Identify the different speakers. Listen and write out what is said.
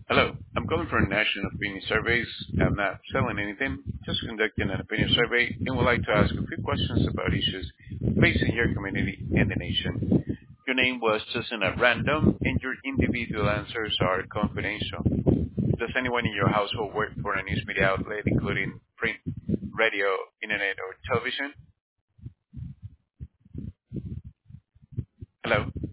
Speaker 1: Hello, I'm calling for a national opinion surveys. I'm not selling anything, just conducting an opinion survey and would like to ask a few questions about issues facing your community and the nation. Your name was chosen at random and your individual answers are confidential. Does anyone in your household work for a news media outlet, including print, radio, internet, or television? Hello?